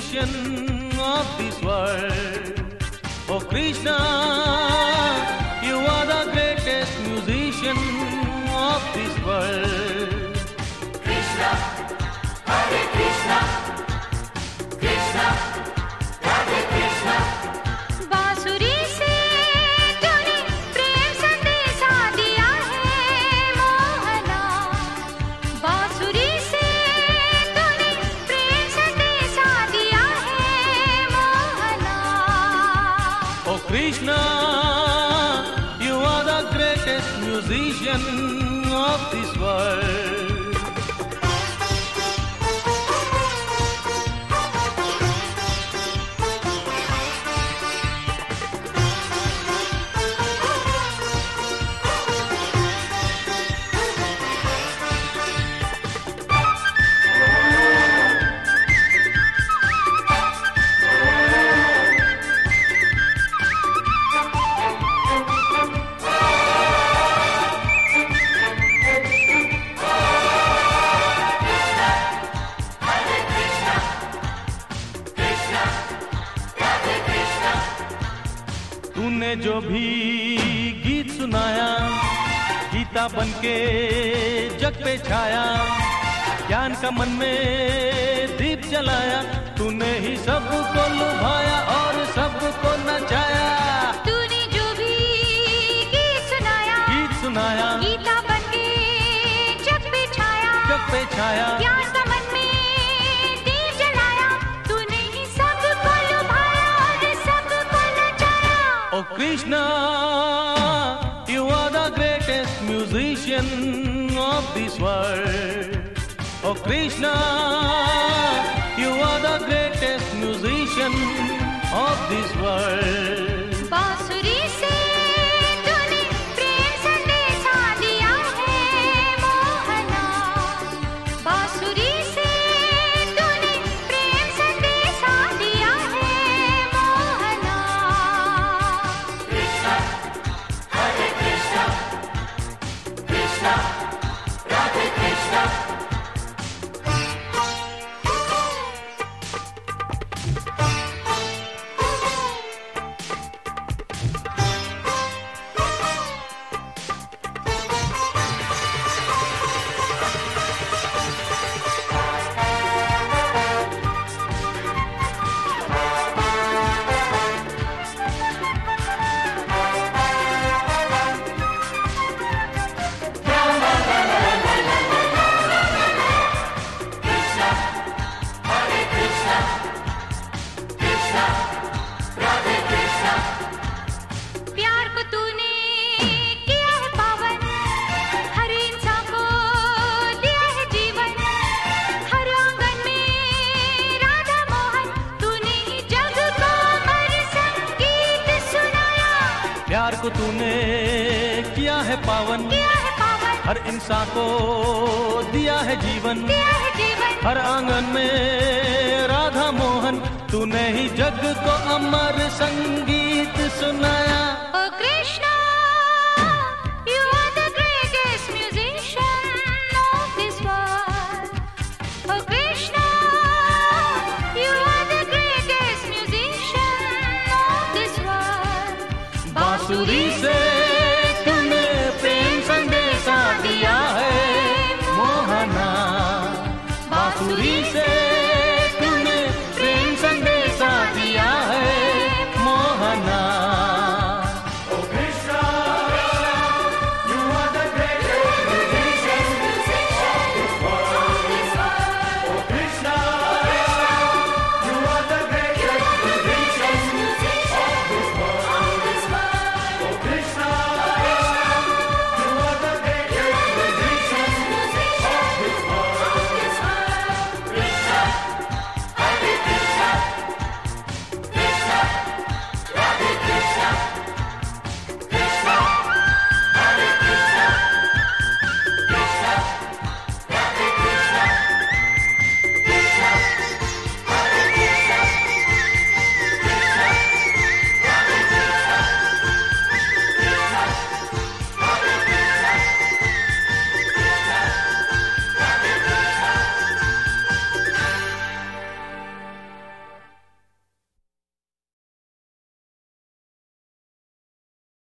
musician of this world. Oh Krishna, you are the greatest musician of this world. Krishna, Hare Krishna, Krishna, Radhe Krishna. बांसुरी से तूने प्रेम संदेशा दिया है मोहना, बांसुरी से तूने प्रेम संदेशा दिया है Mohana. Oh Krishna, you are the greatest musician of this world. तूने जो भी गीत सुनाया, गीता बनके जग पे छाया, ज्ञान का मन में दीप जलाया, तूने ही सबको लुभाया और सबको नचाया. तूने जो भी गीत सुनाया, गीता बनके जग पे छाया, ज्ञान का मन में दीप जलाया, तूने ही सबको लुभाया और सबको नचाया. Oh Krishna, you are the greatest musician of this world. Oh Krishna, you are the greatest musician of this world. बांसुरी से तूने प्रेम संदेशा दिया है मोहना, बांसुरी से तूने प्रेम संदेशा दिया है Mohana. Krishna, Hare Krishna, Krishna, Radhe Krishna. प्यार को तूने किया है पावन, हर इंसान को दिया है जीवन, हर आंगन में राधा मोहन, तूने ही जग को अमर संगीत सुनाया. प्यार को तूने किया है पावन, हर इंसान को दिया है जीवन, हर आंगन में राधा मोहन, तूने ही जग को अमर संगीत सुनाया. Oh Krishna, you are the greatest musician of this world. Oh Krishna, you are the greatest musician of this world. बांसुरी